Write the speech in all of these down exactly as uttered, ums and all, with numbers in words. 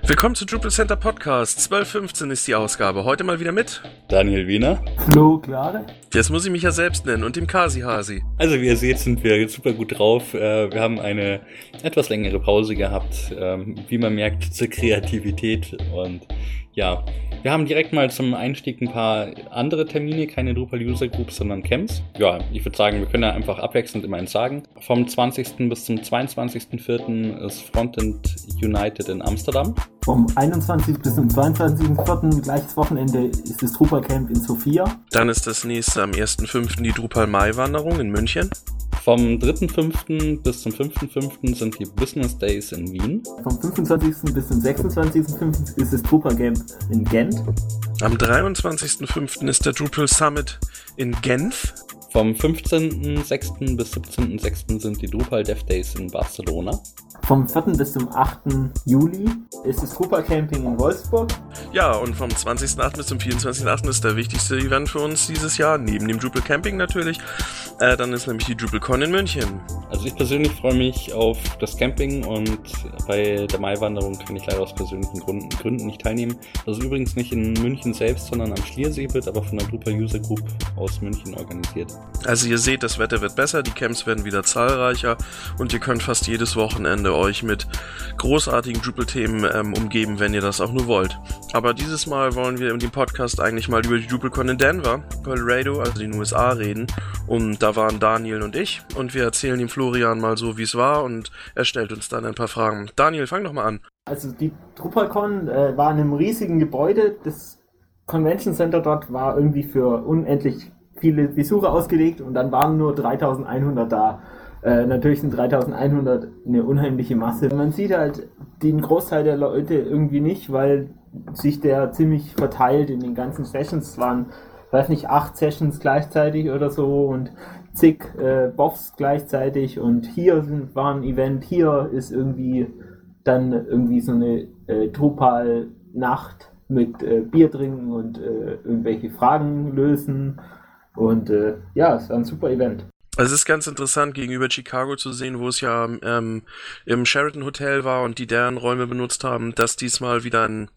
Willkommen zu Drupal Center Podcast. zwölf fünfzehn ist die Ausgabe. Heute mal wieder mit Daniel Wiener. Flo Klare. Jetzt muss ich mich ja selbst nennen und dem Kasi Hasi. Also wie ihr seht, sind wir super gut drauf. Wir haben eine etwas längere Pause gehabt, wie man merkt, zur Kreativität. Und ja, wir haben direkt mal zum Einstieg ein paar andere Termine, keine Drupal User Groups, sondern Camps. Ja, ich würde sagen, wir können ja einfach abwechselnd immer eins sagen. Vom zwanzigsten bis zum zweiundzwanzigsten vierten ist Frontend United in Amsterdam. Vom einundzwanzigsten bis zum zweiundzwanzigsten vierten gleiches Wochenende ist das Drupal Camp in Sofia. Dann ist das nächste am ersten fünften die Drupal Mai Wanderung in München. Vom dritten fünften bis zum fünften fünften sind die Business Days in Wien. Vom fünfundzwanzigsten bis zum sechsundzwanzigsten fünften ist das Drupal Camp in Gent. Am dreiundzwanzigsten fünften ist der Drupal Summit in Genf. Vom fünfzehnten sechsten bis siebzehnten sechsten sind die Drupal Dev Days in Barcelona. Vom vierten bis zum achten Juli ist das Drupal Camping in Wolfsburg. Ja, und vom zwanzigsten achten bis zum vierundzwanzigsten achten ist der wichtigste Event für uns dieses Jahr, neben dem Drupal Camping natürlich. Äh, dann ist nämlich die DrupalCon in München. Also ich persönlich freue mich auf das Camping und bei der Maiwanderung kann ich leider aus persönlichen Gründen, Gründen nicht teilnehmen. Das ist übrigens nicht in München selbst, sondern am Schliersee, wird aber von der Drupal User Group aus München organisiert. Also ihr seht, das Wetter wird besser, die Camps werden wieder zahlreicher und ihr könnt fast jedes Wochenende euch mit großartigen Drupal-Themen ähm, umgeben, wenn ihr das auch nur wollt. Aber dieses Mal wollen wir in dem Podcast eigentlich mal über die DrupalCon in Denver, Colorado, also den U S A, reden. Und da waren Daniel und ich und wir erzählen dem Florian mal so, wie es war und er stellt uns dann ein paar Fragen. Daniel, fang doch mal an. Also die DrupalCon äh, war in einem riesigen Gebäude. Das Convention Center dort war irgendwie für unendlich viele Besucher ausgelegt und dann waren nur dreitausendeinhundert da. Äh, natürlich sind dreitausendeinhundert eine unheimliche Masse. Man sieht halt den Großteil der Leute irgendwie nicht, weil sich der ziemlich verteilt in den ganzen Sessions. Es waren, weiß nicht, acht Sessions gleichzeitig oder so und zig äh, Buffs gleichzeitig und hier sind, war ein Event, hier ist irgendwie dann irgendwie so eine äh, Drupal-Nacht mit äh, Bier trinken und äh, irgendwelche Fragen lösen und äh, ja, es war ein super Event. Also es ist ganz interessant, gegenüber Chicago zu sehen, wo es ja ähm, im Sheraton Hotel war und die deren Räume benutzt haben, dass diesmal wieder ein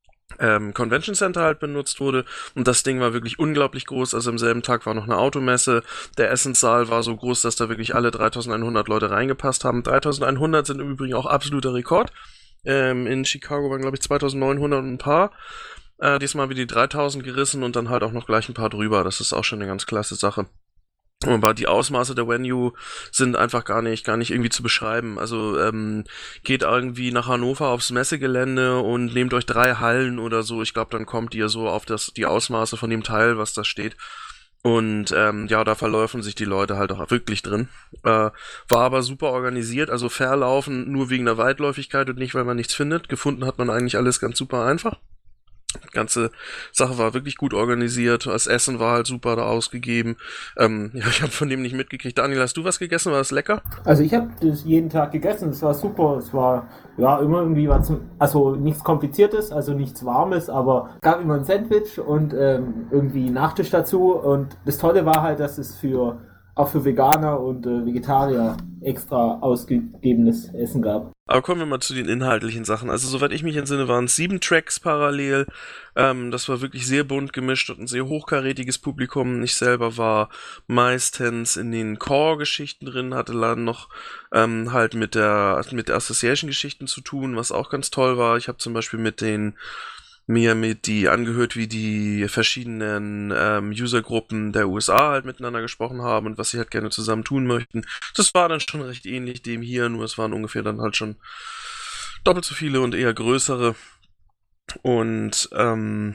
ähm, Convention Center halt benutzt wurde und das Ding war wirklich unglaublich groß, also am selben Tag war noch eine Automesse, der Essenssaal war so groß, dass da wirklich alle dreitausendeinhundert Leute reingepasst haben. dreitausendeinhundert sind im Übrigen auch absoluter Rekord, ähm, in Chicago waren glaube ich zweitausendneunhundert und ein paar, äh, diesmal wieder die dreitausend gerissen und dann halt auch noch gleich ein paar drüber, das ist auch schon eine ganz klasse Sache. Aber die Ausmaße der Venue sind einfach gar nicht, gar nicht irgendwie zu beschreiben. Also ähm, geht irgendwie nach Hannover aufs Messegelände und nehmt euch drei Hallen oder so. Ich glaube, dann kommt ihr so auf das die Ausmaße von dem Teil, was da steht. Und ähm, ja, da verläufen sich die Leute halt auch wirklich drin. Äh, war aber super organisiert, also verlaufen nur wegen der Weitläufigkeit und nicht, weil man nichts findet. Gefunden hat man eigentlich alles ganz super einfach. Die ganze Sache war wirklich gut organisiert, das Essen war halt super da ausgegeben. Ähm, ja, ich habe von dem nicht mitgekriegt. Daniel, hast du was gegessen? War das lecker? Also ich habe das jeden Tag gegessen, es war super, es war ja immer irgendwie was, also nichts Kompliziertes, also nichts Warmes, aber gab immer ein Sandwich und ähm, irgendwie Nachtisch dazu und das Tolle war halt, dass es für auch für Veganer und äh, Vegetarier extra ausgegebenes Essen gab. Aber kommen wir mal zu den inhaltlichen Sachen. Also soweit ich mich entsinne, waren es sieben Tracks parallel. Ähm, das war wirklich sehr bunt gemischt und ein sehr hochkarätiges Publikum. Ich selber war meistens in den Core-Geschichten drin, hatte dann noch ähm, halt mit der mit der Association-Geschichten zu tun, was auch ganz toll war. Ich habe zum Beispiel mit den mir mit die angehört, wie die verschiedenen ähm, Usergruppen der U S A halt miteinander gesprochen haben und was sie halt gerne zusammen tun möchten. Das war dann schon recht ähnlich dem hier, nur es waren ungefähr dann halt schon doppelt so viele und eher größere. Und ähm,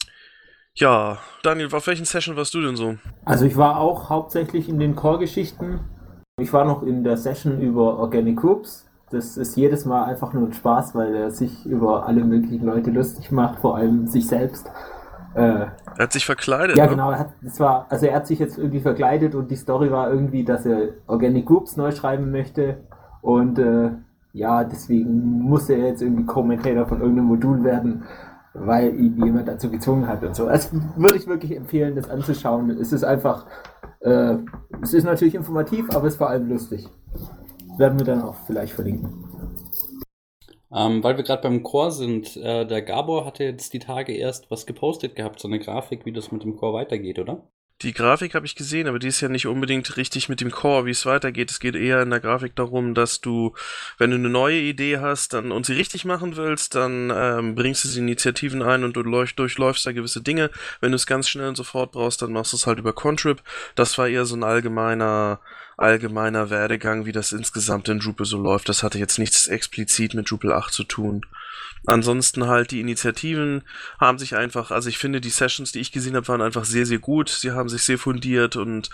ja, Daniel, auf welchen Session warst du denn so? Also ich war auch hauptsächlich in den Core-Geschichten. Ich war noch in der Session über Organic Groups. Das ist jedes Mal einfach nur ein Spaß, weil er sich über alle möglichen Leute lustig macht, vor allem sich selbst. Äh, er hat sich verkleidet, Ja, ne? genau. Er hat, das war, also er hat sich jetzt irgendwie verkleidet und die Story war irgendwie, dass er Organic Groups neu schreiben möchte und äh, ja, deswegen musste er jetzt irgendwie Commentator von irgendeinem Modul werden, weil ihn jemand dazu gezwungen hat und so. Also würde ich wirklich empfehlen, das anzuschauen. Es ist einfach, äh, es ist natürlich informativ, aber es ist vor allem lustig. Werden wir dann auch vielleicht verlinken. Ähm, weil wir gerade beim Core sind, äh, der Gabor hatte jetzt die Tage erst was gepostet gehabt, so eine Grafik, wie das mit dem Core weitergeht, oder? Die Grafik habe ich gesehen, aber die ist ja nicht unbedingt richtig mit dem Core, wie es weitergeht. Es geht eher in der Grafik darum, dass du, wenn du eine neue Idee hast dann und sie richtig machen willst, dann ähm, bringst du sie Initiativen ein und du läuf, durchläufst da gewisse Dinge. Wenn du es ganz schnell und sofort brauchst, dann machst du es halt über Contrib. Das war eher so ein allgemeiner allgemeiner Werdegang, wie das insgesamt in Drupal so läuft. Das hatte jetzt nichts explizit mit Drupal acht zu tun. Ansonsten halt die Initiativen haben sich einfach, also ich finde die Sessions, die ich gesehen habe, waren einfach sehr, sehr gut. Sie haben sich sehr fundiert und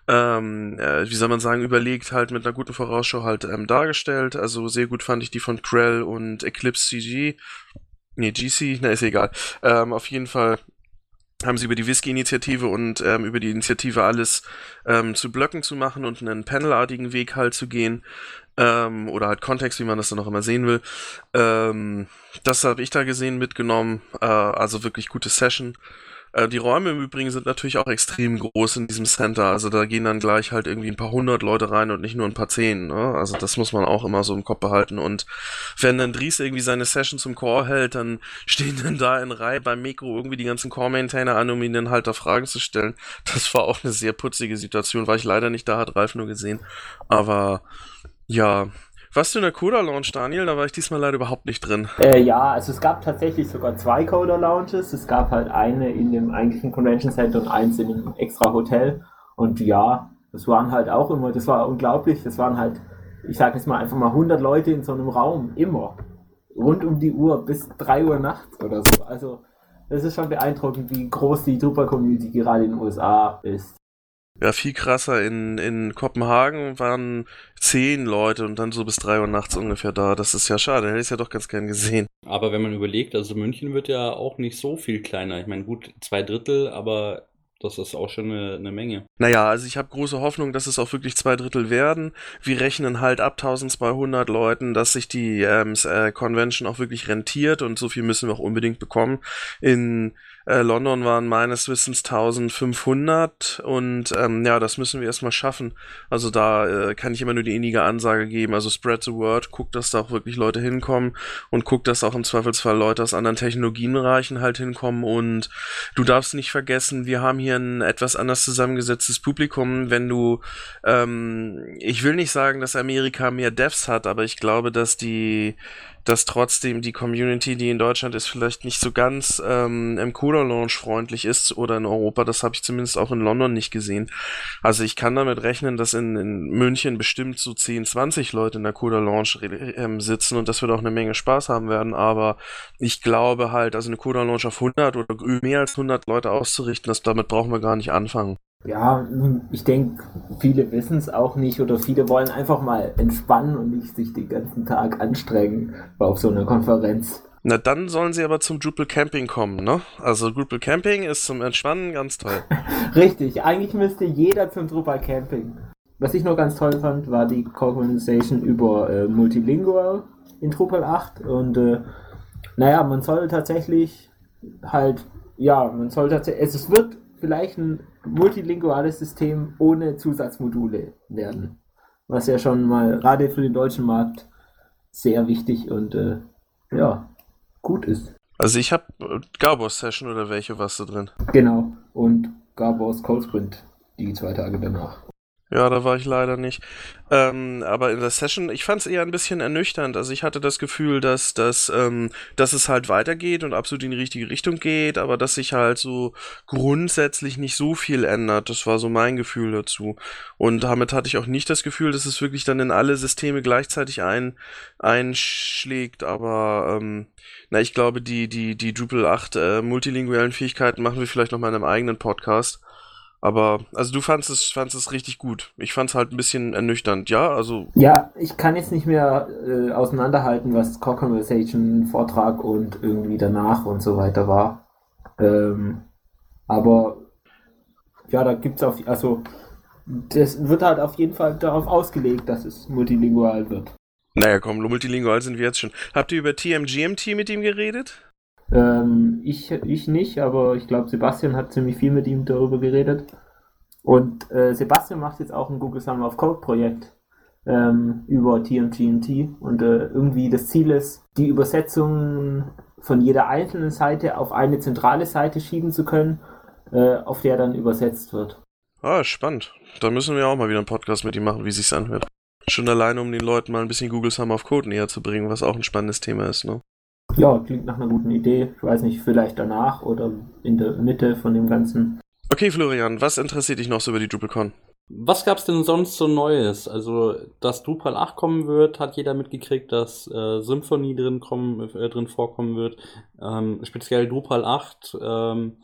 ähm, äh, wie soll man sagen, überlegt halt mit einer guten Vorausschau halt ähm, dargestellt. Also sehr gut fand ich die von Krell und Eclipse C G. Nee, G C, na ist egal. Ähm, auf jeden Fall haben sie über die Whisky-Initiative und ähm, über die Initiative alles ähm, zu Blöcken zu machen und einen panelartigen Weg halt zu gehen. Ähm, oder halt Kontext, wie man das dann auch immer sehen will. Ähm, das habe ich da gesehen, mitgenommen. Äh, also wirklich gute Session. Äh, die Räume im Übrigen sind natürlich auch extrem groß in diesem Center. Also da gehen dann gleich halt irgendwie ein paar hundert Leute rein und nicht nur ein paar zehn. Ne? Also das muss man auch immer so im Kopf behalten. Und wenn dann Dries irgendwie seine Session zum Core hält, dann stehen dann da in Reihe beim Mikro irgendwie die ganzen Core-Maintainer an, um ihnen dann halt da Fragen zu stellen. Das war auch eine sehr putzige Situation. War ich leider nicht da, hat Ralf nur gesehen. Aber ja, warst du in der Coder-Lounge, Daniel? Da war ich diesmal leider überhaupt nicht drin. Äh, ja, also es gab tatsächlich sogar zwei Coder-Lounges. Es gab halt eine in dem eigentlichen Convention Center und eins in einem extra Hotel. Und ja, das waren halt auch immer, das war unglaublich. Das waren halt, ich sage jetzt mal einfach mal hundert Leute in so einem Raum, immer. Rund um die Uhr bis drei Uhr nachts oder so. Also das ist schon beeindruckend, wie groß die Drupal-Community gerade in den U S A ist. Ja, viel krasser. In, in Kopenhagen waren zehn Leute und dann so bis drei Uhr nachts ungefähr da. Das ist ja schade, hätte ich es ja doch ganz gern gesehen. Aber wenn man überlegt, also München wird ja auch nicht so viel kleiner. Ich meine, gut, zwei Drittel, aber das ist auch schon eine, eine Menge. Naja, also ich habe große Hoffnung, dass es auch wirklich zwei Drittel werden. Wir rechnen halt ab tausendzweihundert Leuten, dass sich die ähm, äh, Convention auch wirklich rentiert und so viel müssen wir auch unbedingt bekommen. In äh, London waren meines Wissens eintausendfünfhundert und ähm, ja, das müssen wir erstmal schaffen. Also da äh, kann ich immer nur die innige Ansage geben, also spread the word, guckt, dass da auch wirklich Leute hinkommen und guckt, dass auch im Zweifelsfall Leute aus anderen Technologienbereichen halt hinkommen und du darfst nicht vergessen, wir haben hier ein etwas anders zusammengesetztes Publikum, wenn du, ähm, ich will nicht sagen, dass Amerika mehr Devs hat, aber ich glaube, dass die dass trotzdem die Community, die in Deutschland ist, vielleicht nicht so ganz ähm, im Coder-Launch freundlich ist oder in Europa. Das habe ich zumindest auch in London nicht gesehen. Also ich kann damit rechnen, dass in, in München bestimmt so zehn, zwanzig Leute in der Coder-Launch ähm, sitzen und das wird auch eine Menge Spaß haben werden. Aber ich glaube halt, also eine Coder-Launch auf hundert oder mehr als hundert Leute auszurichten, das, damit brauchen wir gar nicht anfangen. Ja, ich denke, viele wissen es auch nicht oder viele wollen einfach mal entspannen und nicht sich den ganzen Tag anstrengen auf so einer Konferenz. Na, dann sollen sie aber zum Drupal Camping kommen, ne? Also Drupal Camping ist zum Entspannen ganz toll. Richtig, eigentlich müsste jeder zum Drupal Camping. Was ich noch ganz toll fand, war die Conversation über äh, Multilingual in Drupal acht und äh, naja, man soll tatsächlich halt, ja, man soll tatsächlich, es wird vielleicht ein multilinguales System ohne Zusatzmodule werden. Was ja schon mal gerade für den deutschen Markt sehr wichtig und äh, ja, gut ist. Also ich habe Gabors Session oder welche warst du drin? Genau, und Gabors Cold Sprint die zwei Tage danach. Ja, da war ich leider nicht. Ähm, aber in der Session, ich fand es eher ein bisschen ernüchternd. Also ich hatte das Gefühl, dass, dass, ähm, dass es halt weitergeht und absolut in die richtige Richtung geht, aber dass sich halt so grundsätzlich nicht so viel ändert. Das war so mein Gefühl dazu. Und damit hatte ich auch nicht das Gefühl, dass es wirklich dann in alle Systeme gleichzeitig ein, einschlägt. Aber ähm, na, ich glaube, die, die, die Drupal acht äh, multilinguellen Fähigkeiten machen wir vielleicht noch mal in einem eigenen Podcast. Aber, also du fandst es, fandst es richtig gut. Ich fand es halt ein bisschen ernüchternd, ja, also... Ja, ich kann jetzt nicht mehr äh, auseinanderhalten, was Core Conversation, Vortrag und irgendwie danach und so weiter war. Ähm, aber, ja, da gibt's auf, also, das wird halt auf jeden Fall darauf ausgelegt, dass es multilingual wird. Naja, komm, multilingual sind wir jetzt schon. Habt ihr über T M G M T mit ihm geredet? Ähm, ich, ich nicht, aber ich glaube, Sebastian hat ziemlich viel mit ihm darüber geredet. Und äh, Sebastian macht jetzt auch ein Google Summer of Code Projekt. ähm, über T M G N T und äh, irgendwie das Ziel ist, die Übersetzungen von jeder einzelnen Seite auf eine zentrale Seite schieben zu können, äh, auf der dann übersetzt wird. Ah, spannend. Da müssen wir auch mal wieder einen Podcast mit ihm machen, wie sich's anhört. Schon alleine, um den Leuten mal ein bisschen Google Summer of Code näher zu bringen, was auch ein spannendes Thema ist, ne? Ja, klingt nach einer guten Idee. Ich weiß nicht, vielleicht danach oder in der Mitte von dem Ganzen. Okay, Florian, was interessiert dich noch so über die DrupalCon? Was gab's denn sonst so Neues? Also, dass Drupal acht kommen wird, hat jeder mitgekriegt, dass äh, Symfony drin, kommen, äh, drin vorkommen wird. Ähm, speziell Drupal acht. Ähm,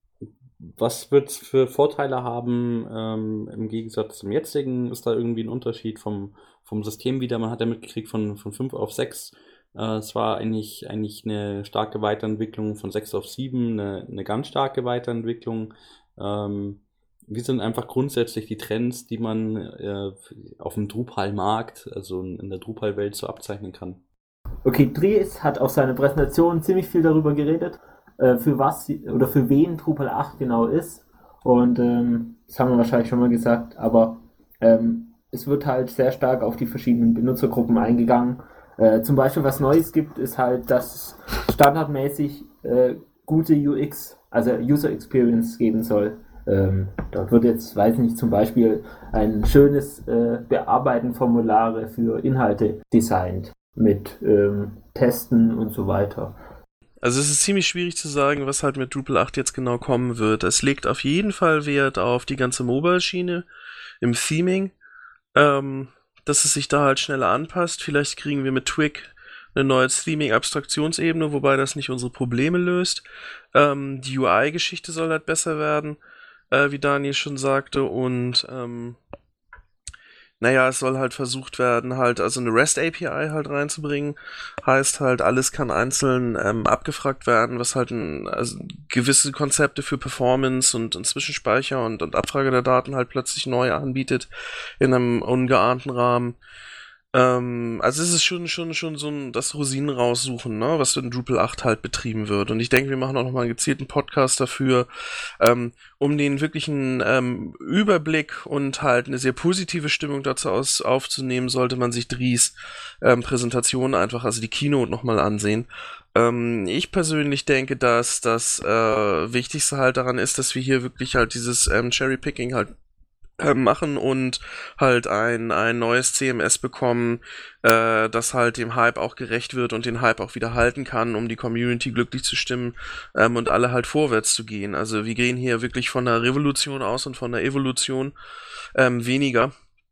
was wird's für Vorteile haben ähm, im Gegensatz zum jetzigen? Ist da irgendwie ein Unterschied vom, vom System wieder? Man hat ja mitgekriegt von, von fünf auf sechs. Äh, es war eigentlich, eigentlich eine starke Weiterentwicklung von sechs auf sieben, eine, eine ganz starke Weiterentwicklung. Ähm, Wie sind einfach grundsätzlich die Trends, die man äh, auf dem Drupal-Markt, also in der Drupal-Welt so abzeichnen kann? Okay, Dries hat auf seiner Präsentation ziemlich viel darüber geredet, äh, für was oder für wen Drupal acht genau ist. Und ähm, das haben wir wahrscheinlich schon mal gesagt, aber ähm, es wird halt sehr stark auf die verschiedenen Benutzergruppen eingegangen. Äh, zum Beispiel, was Neues gibt, ist halt, dass es standardmäßig äh, gute U X, also User Experience geben soll. Ähm, dort wird jetzt, weiß ich nicht, zum Beispiel ein schönes äh, Bearbeiten Formulare für Inhalte designt mit ähm, Testen und so weiter. Also es ist ziemlich schwierig zu sagen, was halt mit Drupal acht jetzt genau kommen wird. Es legt auf jeden Fall Wert auf die ganze Mobile-Schiene im Theming, ähm, dass es sich da halt schneller anpasst. Vielleicht kriegen wir mit Twig eine neue Theming-Abstraktionsebene, wobei das nicht unsere Probleme löst. Ähm, die U I-Geschichte soll halt besser werden, äh, wie Daniel schon sagte, und ähm, naja, es soll halt versucht werden, halt also eine REST-A P I halt reinzubringen. Heißt halt, alles kann einzeln ähm, abgefragt werden, was halt ein, also gewisse Konzepte für Performance und, und Zwischenspeicher und, und Abfrage der Daten halt plötzlich neu anbietet in einem ungeahnten Rahmen. Ähm, also es ist schon, schon, schon so ein, das Rosinen raussuchen, ne, was in Drupal acht halt betrieben wird. Und ich denke, wir machen auch nochmal einen gezielten Podcast dafür, ähm, um den wirklichen ähm, Überblick und halt eine sehr positive Stimmung dazu aus, aufzunehmen, sollte man sich Dries ähm, Präsentation einfach, also die Keynote nochmal ansehen. Ähm, ich persönlich denke, dass das äh, Wichtigste halt daran ist, dass wir hier wirklich halt dieses ähm, Cherry-Picking halt machen und halt ein, ein neues C M S bekommen, äh, das halt dem Hype auch gerecht wird und den Hype auch wieder halten kann, um die Community glücklich zu stimmen ähm, und alle halt vorwärts zu gehen. Also wir gehen hier wirklich von der Revolution aus und von der Evolution ähm, weniger.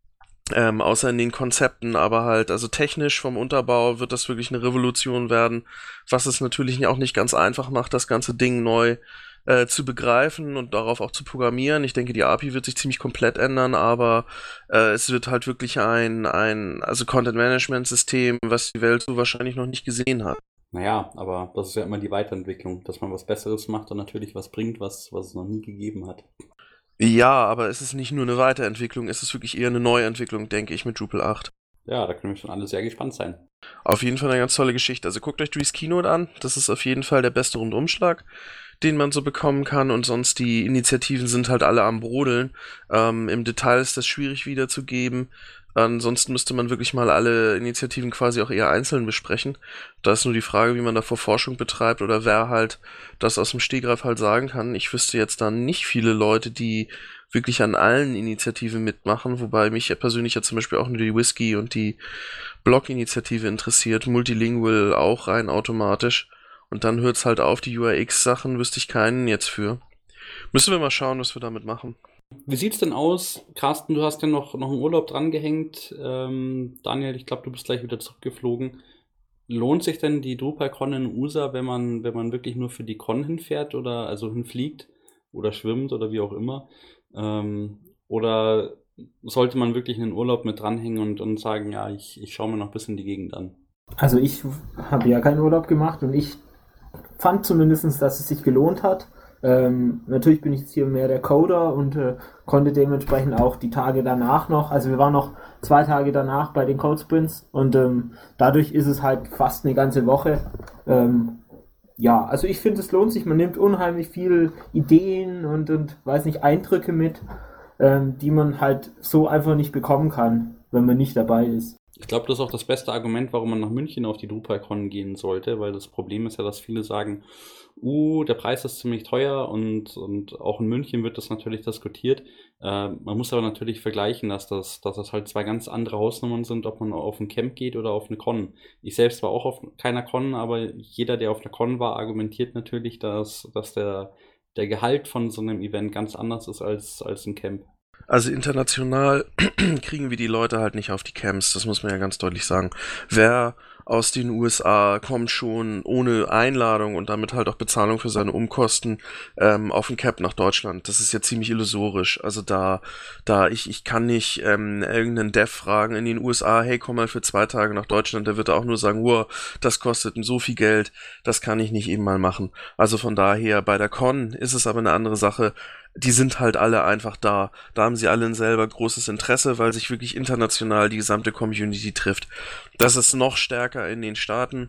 Ähm, außer in den Konzepten, aber halt, also technisch vom Unterbau wird das wirklich eine Revolution werden, was es natürlich auch nicht ganz einfach macht, das ganze Ding neu Äh, zu begreifen und darauf auch zu programmieren. Ich denke, die A P I wird sich ziemlich komplett ändern, aber äh, es wird halt wirklich ein, ein also Content-Management-System, was die Welt so wahrscheinlich noch nicht gesehen hat. Naja, aber das ist ja immer die Weiterentwicklung, dass man was Besseres macht und natürlich was bringt, was, was es noch nie gegeben hat. Ja, aber es ist nicht nur eine Weiterentwicklung, es ist wirklich eher eine Neuentwicklung, denke ich, mit Drupal acht. Ja, da können wir schon alle sehr gespannt sein. Auf jeden Fall eine ganz tolle Geschichte. Also guckt euch Dries Keynote an, das ist auf jeden Fall der beste Rundumschlag, den man so bekommen kann, und sonst die Initiativen sind halt alle am Brodeln. Ähm, im Detail ist das schwierig wiederzugeben. Ansonsten müsste man wirklich mal alle Initiativen quasi auch eher einzeln besprechen. Da ist nur die Frage, wie man davor Forschung betreibt oder wer halt das aus dem Stegreif halt sagen kann. Ich wüsste jetzt da nicht viele Leute, die wirklich an allen Initiativen mitmachen, wobei mich ja persönlich ja zum Beispiel auch nur die Whisky und die Blog-Initiative interessiert, Multilingual auch rein automatisch. Und dann hört's halt auf, die U I X-Sachen wüsste ich keinen jetzt für. Müssen wir mal schauen, was wir damit machen. Wie sieht's denn aus? Carsten, du hast ja noch, noch einen Urlaub drangehängt. Ähm, Daniel, ich glaube, du bist gleich wieder zurückgeflogen. Lohnt sich denn die DrupalCon in U S A, wenn man, wenn man wirklich nur für die Con hinfährt oder also hinfliegt oder schwimmt oder wie auch immer? Ähm, oder sollte man wirklich einen Urlaub mit dranhängen und, und sagen, ja, ich, ich schaue mir noch ein bisschen die Gegend an? Also ich habe ja keinen Urlaub gemacht und ich fand zumindest, dass es sich gelohnt hat. Ähm, natürlich bin ich jetzt hier mehr der Coder und äh, konnte dementsprechend auch die Tage danach noch, also wir waren noch zwei Tage danach bei den Code Sprints und ähm, dadurch ist es halt fast eine ganze Woche. Ähm, ja, also ich finde, es lohnt sich, man nimmt unheimlich viel Ideen und, und weiß nicht, Eindrücke mit, ähm, die man halt so einfach nicht bekommen kann. wenn man nicht dabei ist. Ich glaube, das ist auch das beste Argument, warum man nach München auf die DrupalCon gehen sollte, weil das Problem ist ja, dass viele sagen, uh, der Preis ist ziemlich teuer und, und auch in München wird das natürlich diskutiert. Äh, man muss aber natürlich vergleichen, dass das, dass das halt zwei ganz andere Hausnummern sind, ob man auf ein Camp geht oder auf eine Con. Ich selbst war auch auf keiner Con, aber jeder, der auf einer Con war, argumentiert natürlich, dass, dass der, der Gehalt von so einem Event ganz anders ist als, als ein Camp. Also international kriegen wir die Leute halt nicht auf die Camps, das muss man ja ganz deutlich sagen. Wer aus den U S A kommt schon ohne Einladung und damit halt auch Bezahlung für seine Umkosten ähm, auf ein Camp nach Deutschland. Das ist ja ziemlich illusorisch. Also da, da ich, ich kann nicht ähm, irgendeinen Dev fragen in den U S A, hey, komm mal für zwei Tage nach Deutschland, der wird auch nur sagen, wow, das kostet so viel Geld, das kann ich nicht eben mal machen. Also von daher, bei der Con ist es aber eine andere Sache. Die sind halt alle einfach da. Da haben sie alle ein selber großes Interesse, weil sich wirklich international die gesamte Community trifft. Das ist noch stärker in den Staaten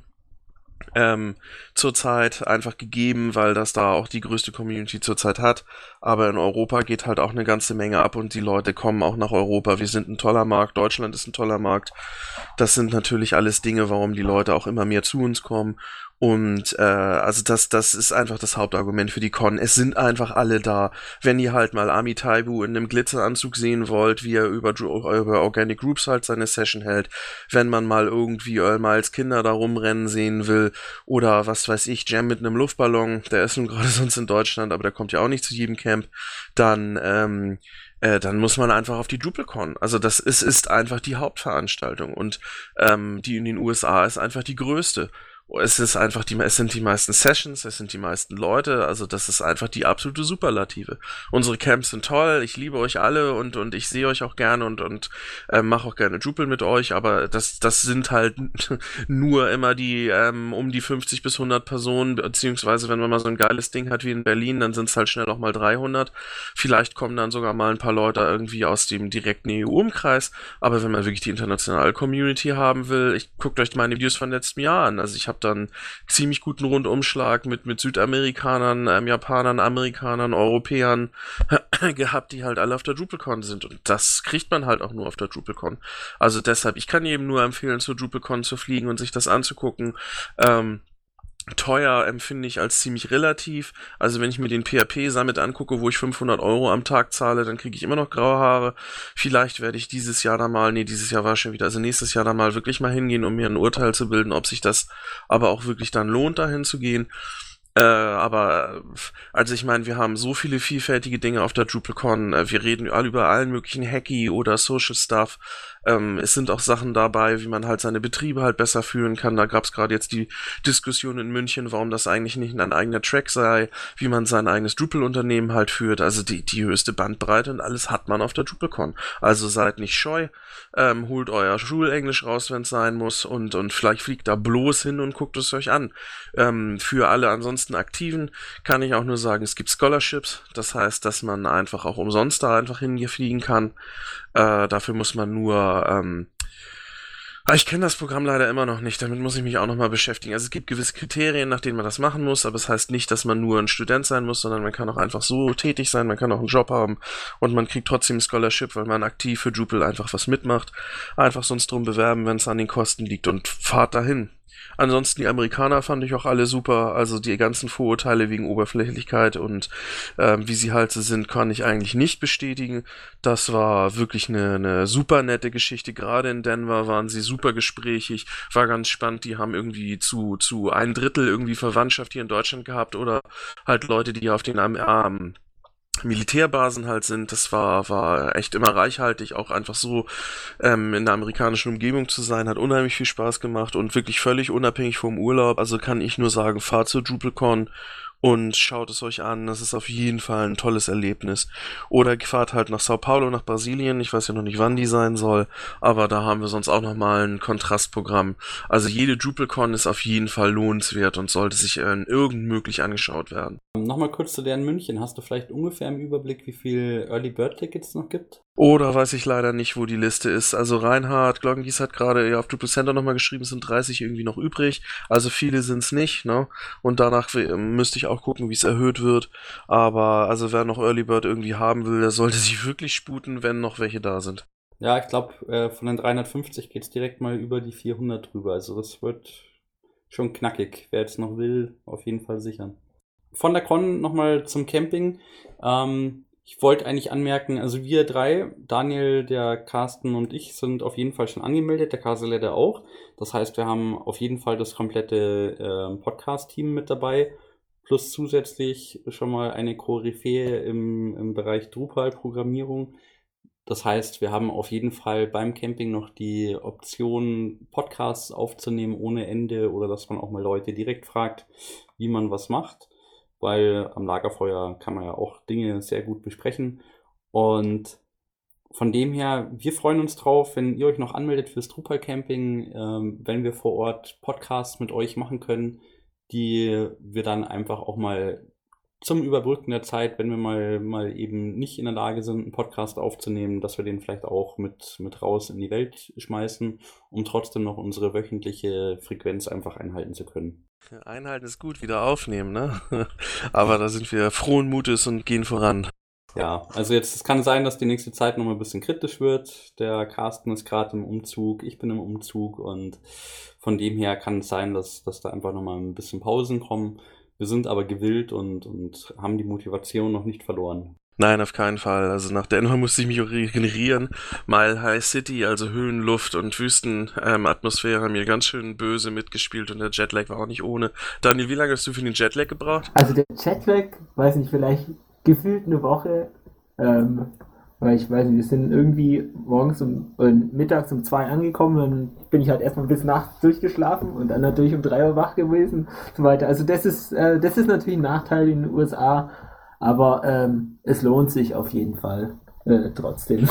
ähm, zurzeit einfach gegeben, weil das da auch die größte Community zurzeit hat. Aber in Europa geht halt auch eine ganze Menge ab und die Leute kommen auch nach Europa. Wir sind ein toller Markt, Deutschland ist ein toller Markt. Das sind natürlich alles Dinge, warum die Leute auch immer mehr zu uns kommen. Und äh, also das das ist einfach das Hauptargument für die Con. Es sind einfach alle da. Wenn ihr halt mal Amitaibu in einem Glitzeranzug sehen wollt, wie er über, über Organic Groups halt seine Session hält, wenn man mal irgendwie Earl Miles Kinder da rumrennen sehen will oder was weiß ich, Jam mit einem Luftballon, der ist nun gerade sonst in Deutschland, aber der kommt ja auch nicht zu jedem Camp, dann ähm, äh, dann muss man einfach auf die DrupalCon. Also das ist, ist einfach die Hauptveranstaltung und ähm, die in den U S A ist einfach die größte. Es ist einfach die, es sind die meisten Sessions, es sind die meisten Leute, also das ist einfach die absolute Superlative. Unsere Camps sind toll, ich liebe euch alle und und ich sehe euch auch gerne und und äh, mache auch gerne Drupal mit euch, aber das das sind halt nur immer die ähm, um die fünfzig bis hundert Personen, beziehungsweise wenn man mal so ein geiles Ding hat wie in Berlin, dann sind es halt schnell auch mal dreihundert. Vielleicht kommen dann sogar mal ein paar Leute irgendwie aus dem direkten E U-Umkreis, aber wenn man wirklich die internationale Community haben will, ich guckt euch meine Videos von letztem Jahr an, also ich habe dann ziemlich guten Rundumschlag mit, mit Südamerikanern, ähm, Japanern, Amerikanern, Europäern gehabt, die halt alle auf der DrupalCon sind. Und das kriegt man halt auch nur auf der DrupalCon. Also deshalb, ich kann jedem nur empfehlen, zur DrupalCon zu fliegen und sich das anzugucken. Ähm, Teuer empfinde ich als ziemlich relativ. Also wenn ich mir den P H P-Summit angucke, wo ich fünfhundert Euro am Tag zahle, dann kriege ich immer noch graue Haare. Vielleicht werde ich dieses Jahr da mal, nee, dieses Jahr war schon wieder, also nächstes Jahr da mal wirklich mal hingehen, um mir ein Urteil zu bilden, ob sich das aber auch wirklich dann lohnt, dahin zu gehen. Äh, aber, also ich meine, wir haben so viele vielfältige Dinge auf der DrupalCon. Äh, wir reden all über allen möglichen Hacky oder Social Stuff. Ähm, es sind auch Sachen dabei, wie man halt seine Betriebe halt besser führen kann. Da gab es gerade jetzt die Diskussion in München, warum das eigentlich nicht ein eigener Track sei, wie man sein eigenes Drupal-Unternehmen halt führt. Also die, die höchste Bandbreite und alles hat man auf der DrupalCon. Also seid nicht scheu, ähm, holt euer Schulenglisch raus, wenn es sein muss und, und vielleicht fliegt da bloß hin und guckt es euch an. Ähm, für alle ansonsten Aktiven kann ich auch nur sagen, es gibt Scholarships, das heißt, dass man einfach auch umsonst da einfach hingefliegen kann. Äh, dafür muss man nur, ähm, ich kenne das Programm leider immer noch nicht, damit muss ich mich auch nochmal beschäftigen. Also es gibt gewisse Kriterien, nach denen man das machen muss, aber es heißt nicht, dass man nur ein Student sein muss, sondern man kann auch einfach so tätig sein, man kann auch einen Job haben und man kriegt trotzdem ein Scholarship, weil man aktiv für Drupal einfach was mitmacht. Einfach sonst drum bewerben, wenn es an den Kosten liegt und fahrt dahin. Ansonsten die Amerikaner fand ich auch alle super, also die ganzen Vorurteile wegen Oberflächlichkeit und ähm, wie sie halt so sind, kann ich eigentlich nicht bestätigen. Das war wirklich eine, eine super nette Geschichte, gerade in Denver waren sie super gesprächig, war ganz spannend, die haben irgendwie zu, zu ein Drittel irgendwie Verwandtschaft hier in Deutschland gehabt oder halt Leute, die auf den ähm, Militärbasen halt sind, das war war echt immer reichhaltig, auch einfach so ähm, in der amerikanischen Umgebung zu sein, hat unheimlich viel Spaß gemacht und wirklich völlig unabhängig vom Urlaub, also kann ich nur sagen, fahrt zur DrupalCon und schaut es euch an, das ist auf jeden Fall ein tolles Erlebnis. Oder fahrt halt nach Sao Paulo, nach Brasilien, ich weiß ja noch nicht, wann die sein soll, aber da haben wir sonst auch nochmal ein Kontrastprogramm. Also jede DrupalCon ist auf jeden Fall lohnenswert und sollte sich in irgend möglich angeschaut werden. Nochmal kurz zu der in München. Hast du vielleicht ungefähr im Überblick, wie viel Early Bird Tickets noch gibt? Oder weiß ich leider nicht, wo die Liste ist. Also Reinhard Glockengies hat gerade ja auf Drupal Center nochmal geschrieben, es sind dreißig irgendwie noch übrig. Also viele sind es nicht, ne? Und danach müsste ich auch gucken, wie es erhöht wird. Aber also wer noch Early Bird irgendwie haben will, der sollte sich wirklich sputen, wenn noch welche da sind. Ja, ich glaube, äh, von den dreihundertfünfzig geht es direkt mal über die vierhundert drüber. Also das wird schon knackig. Wer jetzt noch will, auf jeden Fall sichern. Von der Con nochmal zum Camping. Ähm, ich wollte eigentlich anmerken, also wir drei, Daniel, der Carsten und ich, sind auf jeden Fall schon angemeldet, der Kaselette auch. Das heißt, wir haben auf jeden Fall das komplette äh, Podcast-Team mit dabei. Plus zusätzlich schon mal eine Koryphäe im, im Bereich Drupal-Programmierung. Das heißt, wir haben auf jeden Fall beim Camping noch die Option, Podcasts aufzunehmen ohne Ende oder dass man auch mal Leute direkt fragt, wie man was macht, weil am Lagerfeuer kann man ja auch Dinge sehr gut besprechen. Und von dem her, wir freuen uns drauf, wenn ihr euch noch anmeldet fürs Drupal Camping, ähm, wenn wir vor Ort Podcasts mit euch machen können, die wir dann einfach auch mal zum Überbrücken der Zeit, wenn wir mal, mal eben nicht in der Lage sind, einen Podcast aufzunehmen, dass wir den vielleicht auch mit, mit raus in die Welt schmeißen, um trotzdem noch unsere wöchentliche Frequenz einfach einhalten zu können. Einhalten ist gut, wieder aufnehmen, ne? Aber da sind wir frohen Mutes und gehen voran. Ja, also jetzt, es kann sein, dass die nächste Zeit noch mal ein bisschen kritisch wird. Der Carsten ist gerade im Umzug, ich bin im Umzug und von dem her kann es sein, dass, dass da einfach noch mal ein bisschen Pausen kommen. Wir sind aber gewillt und, und haben die Motivation noch nicht verloren. Nein, auf keinen Fall. Also nach Denver musste ich mich auch regenerieren. Mile High City, also Höhen, Luft und Wüstenatmosphäre, ähm, haben mir ganz schön böse mitgespielt und der Jetlag war auch nicht ohne. Daniel, wie lange hast du für den Jetlag gebraucht? Also der Jetlag, weiß nicht, vielleicht gefühlt eine Woche. Ähm, weil ich weiß nicht, wir sind irgendwie morgens um, äh, mittags um zwei angekommen, dann bin ich halt erstmal bis nachts durchgeschlafen und dann natürlich um drei Uhr wach gewesen und so weiter. Also das ist, äh, das ist natürlich ein Nachteil in den U S A, aber ähm, es lohnt sich auf jeden Fall äh, trotzdem.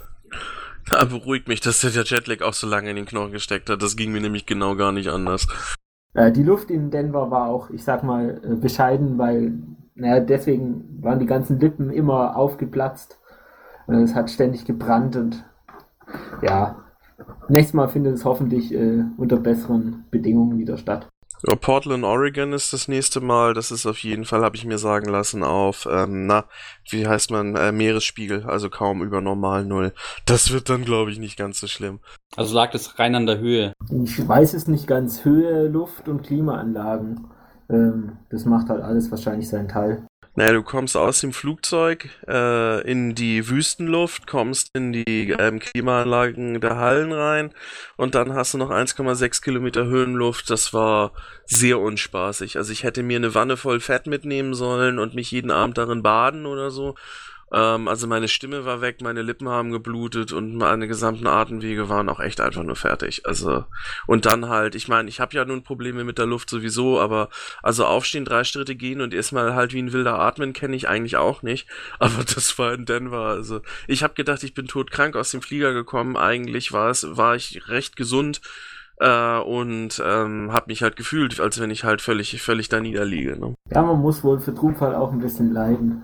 Da beruhigt mich, dass der Jetlag auch so lange in den Knochen gesteckt hat. Das ging mir nämlich genau gar nicht anders. Äh, die Luft in Denver war auch, ich sag mal, äh, bescheiden, weil naja, deswegen waren die ganzen Lippen immer aufgeplatzt. Es hat ständig gebrannt und ja, nächstes Mal findet es hoffentlich äh, unter besseren Bedingungen wieder statt. Ja, Portland, Oregon ist das nächste Mal. Das ist auf jeden Fall, habe ich mir sagen lassen, auf, ähm, na, wie heißt man, äh, Meeresspiegel, also kaum über normal Null. Das wird dann, glaube ich, nicht ganz so schlimm. Also lag das rein an der Höhe? Ich weiß es nicht ganz. Höhe, Luft und Klimaanlagen. Ähm, das macht halt alles wahrscheinlich seinen Teil. Naja, du kommst aus dem Flugzeug äh, in die Wüstenluft, kommst in die ähm, Klimaanlagen der Hallen rein und dann hast du noch eins Komma sechs Kilometer Höhenluft. Das war sehr unspaßig. Also ich hätte mir eine Wanne voll Fett mitnehmen sollen und mich jeden Abend darin baden oder so. Ähm, also meine Stimme war weg, meine Lippen haben geblutet und meine gesamten Atemwege waren auch echt einfach nur fertig. Also und dann halt, ich meine, ich habe ja nun Probleme mit der Luft sowieso, aber also aufstehen, drei Schritte gehen und erstmal halt wie ein wilder atmen kenne ich eigentlich auch nicht. Aber das war in Denver. Also ich habe gedacht, ich bin todkrank aus dem Flieger gekommen. Eigentlich war es, war ich recht gesund. Äh, und ähm, habe mich halt gefühlt, als wenn ich halt völlig, völlig da niederliege. Ne? Ja, man muss wohl für Drupal auch ein bisschen leiden.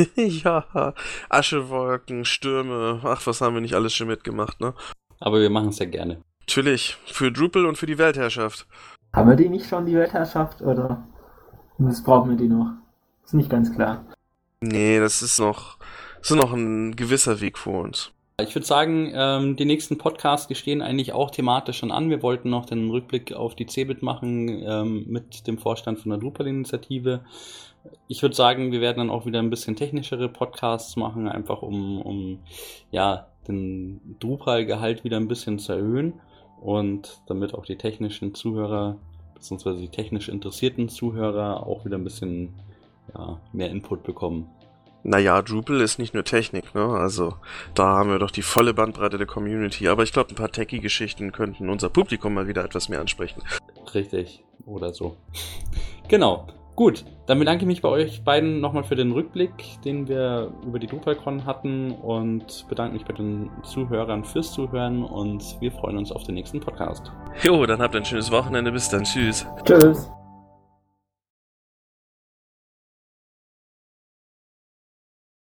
Ja, Aschewolken, Stürme, ach, was haben wir nicht alles schon mitgemacht, ne? Aber wir machen es ja gerne. Natürlich, für Drupal und für die Weltherrschaft. Haben wir die nicht schon, die Weltherrschaft, oder missbrauchen wir die noch? Ist nicht ganz klar. Nee, das ist noch, das ist noch ein gewisser Weg vor uns. Ich würde sagen, ähm, die nächsten Podcasts, die stehen eigentlich auch thematisch schon an. Wir wollten noch den Rückblick auf die Cebit machen ähm, mit dem Vorstand von der Drupal-Initiative. Ich würde sagen, wir werden dann auch wieder ein bisschen technischere Podcasts machen, einfach um, um ja, den Drupal-Gehalt wieder ein bisschen zu erhöhen und damit auch die technischen Zuhörer bzw. die technisch interessierten Zuhörer auch wieder ein bisschen ja, mehr Input bekommen. Naja, Drupal ist nicht nur Technik, ne? Also da haben wir doch die volle Bandbreite der Community. Aber ich glaube, ein paar Techie-Geschichten könnten unser Publikum mal wieder etwas mehr ansprechen. Richtig, oder so. Genau. Gut, dann bedanke ich mich bei euch beiden nochmal für den Rückblick, den wir über die DrupalCon hatten und bedanke mich bei den Zuhörern fürs Zuhören und wir freuen uns auf den nächsten Podcast. Jo, dann habt ein schönes Wochenende. Bis dann. Tschüss. Tschüss.